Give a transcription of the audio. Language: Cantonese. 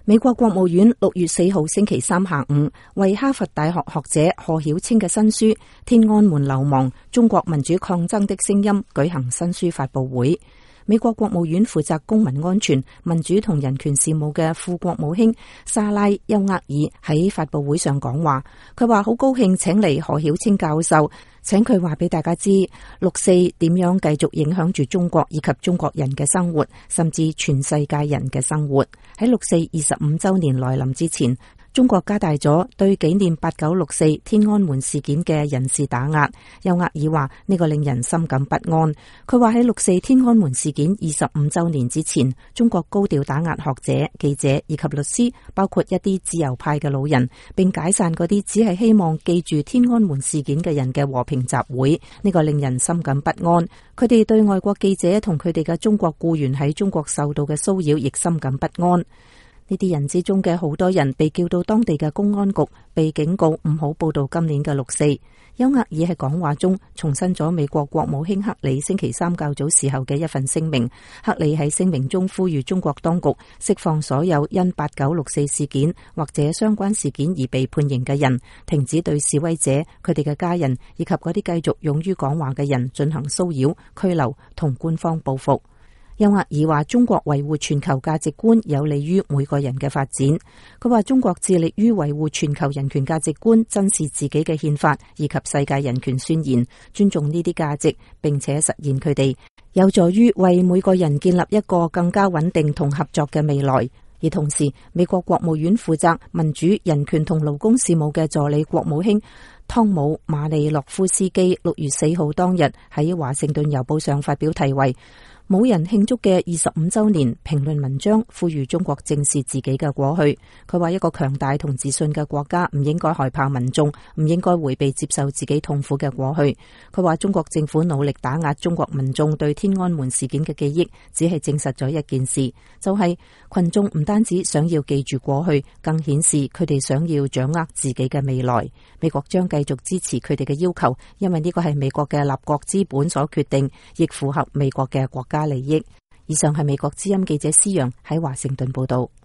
美國國務院6月4號星期三下午，為哈佛大學學者賀曉清嘅新書《天安門流亡：中國民主抗爭的聲音》舉行新書發佈會。美國國務院負責公民安全、民主同人權事務嘅副國務卿莎拉·丘厄爾喺發佈會上講話，佢話好高興請嚟賀曉清教授，請佢話俾大家知六四點樣繼續影響住中國以及中國人嘅生活，甚至全世界人嘅生活。喺六四25周年來臨之前，中國加大咗對紀念8964天安門事件嘅人事打壓。丘厄爾話呢個令人深感不安。佢話喺六四天安門事件25周年之前，中國高調打壓學者、記者以及律師，包括一啲自由派嘅老人，並解散嗰啲只係希望記住天安門事件嘅人嘅和平集會。呢個令人深感不安。佢哋對外國記者同佢哋嘅中國僱員喺中國受到嘅騷擾亦深感不安。呢啲人之中嘅好多人被叫到當地嘅公安局，被警告唔好報道今年嘅六四。丘厄爾喺講話中重申咗美國國務卿克里星期三較早時候嘅一份聲明。克里喺聲明中呼籲中國當局釋放所有因8964事件或者相關事件而被判刑嘅人，停止對示威者、佢哋嘅家人以及嗰啲繼續勇於講話嘅人進行騷擾、拘留同官方報復。丘厄爾話中國維護全球價值觀有利於每個人嘅發展。佢話中國致力於維護全球人權價值觀，珍視自己嘅憲法以及世界人權宣言，尊重呢啲價值，並且實現佢哋，有助於為每個人建立一個更加穩定同合作嘅未來。而同時，美國國務院負責民主、人權同勞工事務嘅助理國務卿湯姆·馬利諾夫斯基6月4號當日喺華盛頓郵報上發表題為冇人慶祝嘅25周年評論文章，呼籲中國正視自己嘅過去。佢話一個強大同自信嘅國家唔應該害怕民眾，唔應該迴避接受自己痛苦嘅過去。佢話中國政府努力打壓中國民眾對天安門事件嘅記憶，只係證實咗一件事，就係群眾唔單止想要記住過去，更顯示佢哋想要掌握自己嘅未來。美國將繼續支持佢哋嘅要求，因為呢個係美國嘅立國之本所決定，亦符合美國嘅國家利益。以上係美國之音記者施陽喺華盛頓報道。